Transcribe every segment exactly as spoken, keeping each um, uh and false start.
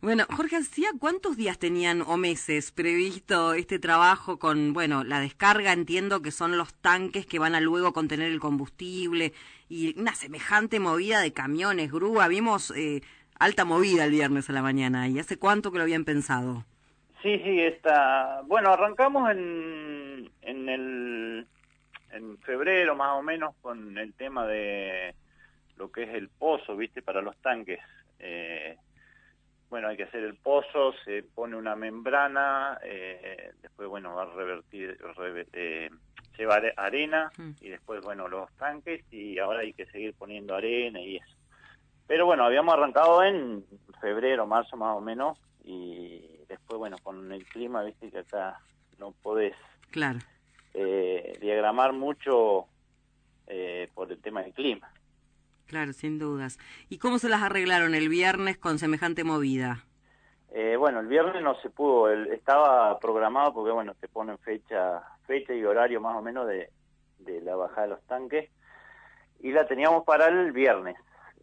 Bueno, Jorge, ¿hacía cuántos días tenían o meses previsto este trabajo con, bueno, la descarga? Entiendo que son los tanques que van a luego contener el combustible y una semejante movida de camiones, grúa. Vimos eh, alta movida el viernes a la mañana. ¿Y hace cuánto que lo habían pensado? Sí, sí, está. Bueno, arrancamos en, en el en febrero más o menos con el tema de lo que es el pozo, ¿viste? Para los tanques. Eh, bueno, hay que hacer el pozo, se pone una membrana, eh, después, bueno, va a revertir, rever, eh, lleva arena y después, bueno, los tanques y ahora hay que seguir poniendo arena y eso. Pero bueno, habíamos arrancado en febrero, marzo más o menos y después, bueno, con el clima, viste que acá no podés Claro. eh, diagramar mucho eh, por el tema del clima. Claro, sin dudas. ¿Y cómo se las arreglaron el viernes con semejante movida? Eh, bueno, el viernes no se pudo, el, estaba programado porque, bueno, te ponen fecha fecha y horario más o menos de, de la bajada de los tanques y la teníamos para el viernes,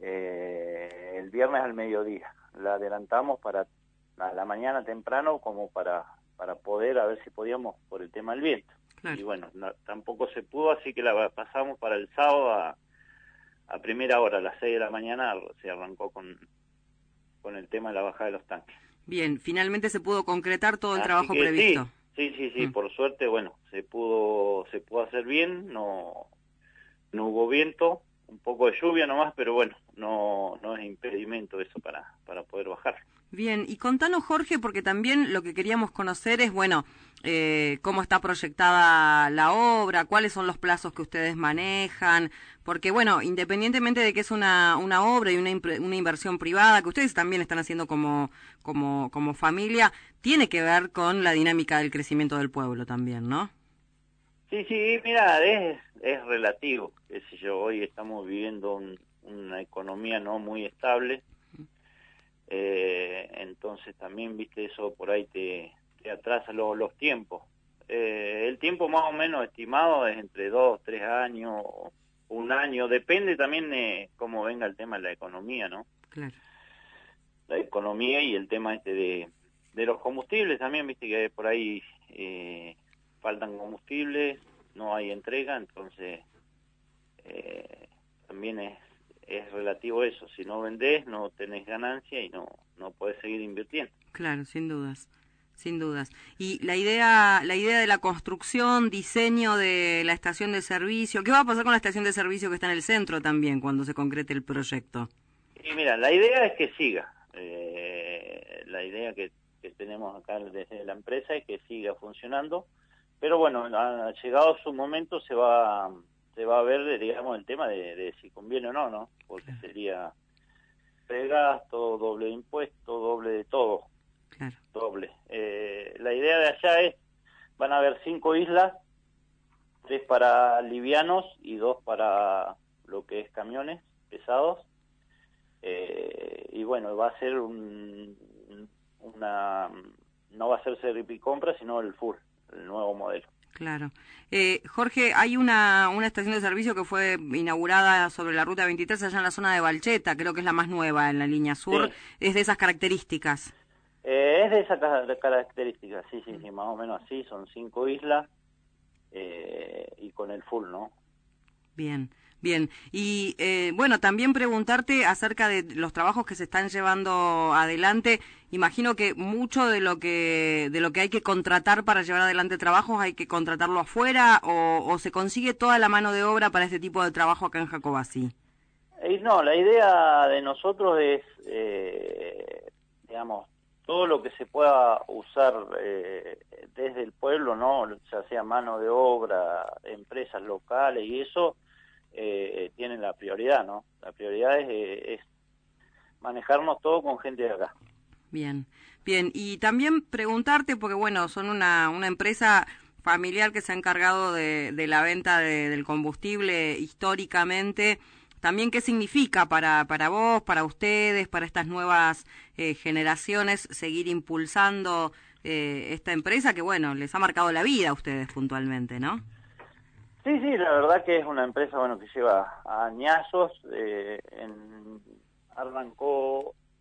eh, el viernes al mediodía. La adelantamos para a la mañana temprano como para, para poder a ver si podíamos por el tema del viento. Claro. Y bueno, no, tampoco se pudo, así que la pasamos para el sábado a a primera hora, a las seis de la mañana, se arrancó con, con el tema de la bajada de los tanques. Bien, finalmente se pudo concretar todo el Así trabajo que previsto. Sí, sí, sí, sí Mm. por suerte, bueno, se pudo se pudo hacer bien, no no hubo viento, un poco de lluvia nomás, pero bueno, no no es impedimento eso para, para poder bajar. Bien, y contanos, Jorge, porque también lo que queríamos conocer es, bueno, eh, cómo está proyectada la obra, cuáles son los plazos que ustedes manejan, porque, bueno, independientemente de que es una, una obra y una, una inversión privada, que ustedes también están haciendo como, como, como familia, tiene que ver con la dinámica del crecimiento del pueblo también, ¿no? Sí, sí, mira, es, es relativo, qué sé yo, hoy estamos viviendo un, una economía no muy estable. Eh, entonces también, viste, eso por ahí te, te atrasa lo, los tiempos. Eh, el tiempo más o menos estimado es entre dos, tres años, un año, depende también de cómo venga el tema de la economía, ¿no? Claro. La economía y el tema este de, de los combustibles también, viste que por ahí eh, faltan combustibles, no hay entrega, entonces eh, también es es relativo eso, si no vendés no tenés ganancia y no no podés seguir invirtiendo. Claro, sin dudas, sin dudas. Y la idea la idea de la construcción, diseño de la estación de servicio, ¿qué va a pasar con la estación de servicio que está en el centro también cuando se concrete el proyecto? Y mira, la idea es que siga, eh, la idea que, que tenemos acá desde la empresa es que siga funcionando, pero bueno, ha llegado su momento, se va se va a ver, digamos, el tema de, de si conviene o no, ¿no? Porque claro, sería de gasto, doble de impuesto, doble de todo, claro, doble. Eh, la idea de allá es, van a haber cinco islas, tres para livianos y dos para lo que es camiones pesados, eh, y bueno, va a ser un, una, no va a ser Servip y Compra, sino el full, el nuevo modelo. Claro. Eh, Jorge, hay una, una estación de servicio que fue inaugurada sobre la Ruta veintitrés allá en la zona de Balcheta, creo que es la más nueva en la línea sur, sí, es de esas características. Eh, es de esas características, sí, sí, sí, más o menos así, son cinco islas eh, y con el full, ¿no? Bien, bien. Y eh, bueno, también preguntarte acerca de los trabajos que se están llevando adelante. Imagino que mucho de lo que de lo que hay que contratar para llevar adelante trabajos hay que contratarlo afuera o, o se consigue toda la mano de obra para este tipo de trabajo acá en Jacobací. Eh, no, la idea de nosotros es, eh, digamos, todo lo que se pueda usar eh, desde el pueblo, ¿no? Ya sea mano de obra, empresas locales y eso, eh, tienen la prioridad, ¿no? La prioridad es, eh, es manejarnos todo con gente de acá. Bien, bien. Y también preguntarte, porque bueno, son una, una empresa familiar que se ha encargado de, de la venta de, del combustible históricamente. También qué significa para, para vos, para ustedes, para estas nuevas eh, generaciones, seguir impulsando eh, esta empresa que, bueno, les ha marcado la vida a ustedes puntualmente, ¿no? Sí, sí, la verdad que es una empresa, bueno, que lleva añazos, eh, en, arrancó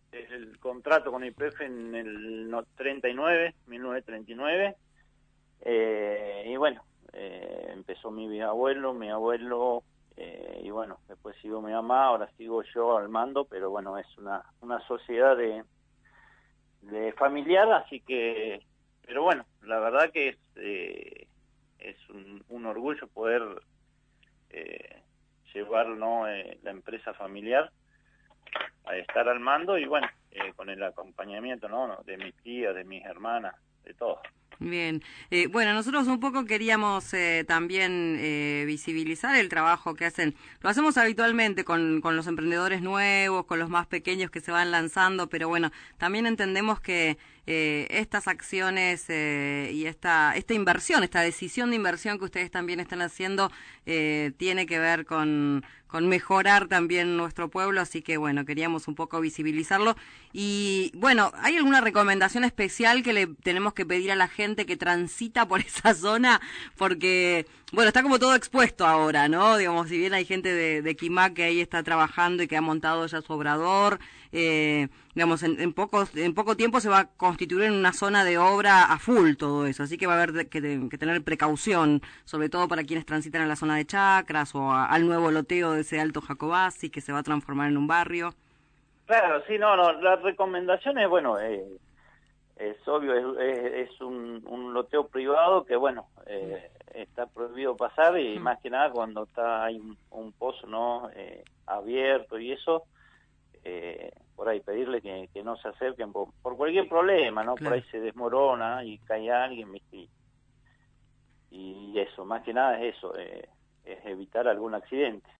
el contrato con Y P F en el no- treinta y nueve, mil novecientos treinta y nueve, eh, y bueno, eh, empezó mi bisabuelo, mi abuelo, eh, y bueno, después sigo mi mamá, ahora sigo yo al mando, pero bueno, es una, una sociedad de, de familiar, así que, pero bueno, la verdad que es, eh, es un, un orgullo poder eh, llevar, ¿no?, eh, la empresa familiar a estar al mando y bueno, eh, con el acompañamiento, ¿no?, de mis tías, de mis hermanas, de todos. Bien, eh, bueno, nosotros un poco queríamos eh, también eh, visibilizar el trabajo que hacen. Lo hacemos habitualmente con, con los emprendedores nuevos, con los más pequeños que se van lanzando, pero bueno, también entendemos que eh, estas acciones eh, y esta esta inversión, esta decisión de inversión que ustedes también están haciendo eh, tiene que ver con con mejorar también nuestro pueblo, así que bueno, queríamos un poco visibilizarlo. Y bueno, ¿hay alguna recomendación especial que le tenemos que pedir a la gente que transita por esa zona? Porque, bueno, está como todo expuesto ahora, ¿no? Digamos, si bien hay gente de, de Quimac que ahí está trabajando y que ha montado ya su obrador, eh, digamos, en, en, poco, en poco tiempo se va a constituir en una zona de obra a full todo eso, así que va a haber que, que tener precaución, sobre todo para quienes transitan a la zona de Chacras o a, al nuevo loteo de ese Alto Jacobasi que se va a transformar en un barrio. Claro, sí, no, no, la recomendación es, bueno, eh, es obvio, es, es, es un, un loteo privado que, bueno, eh, está prohibido pasar y Mm. más que nada cuando está hay un, un pozo, ¿no?, eh, abierto y eso, eh, por ahí pedirle que, que no se acerquen por, por cualquier problema, ¿no? Por Claro. ahí se desmorona y cae alguien, ¿viste? Y, y eso, más que nada es eso, eh, es evitar algún accidente.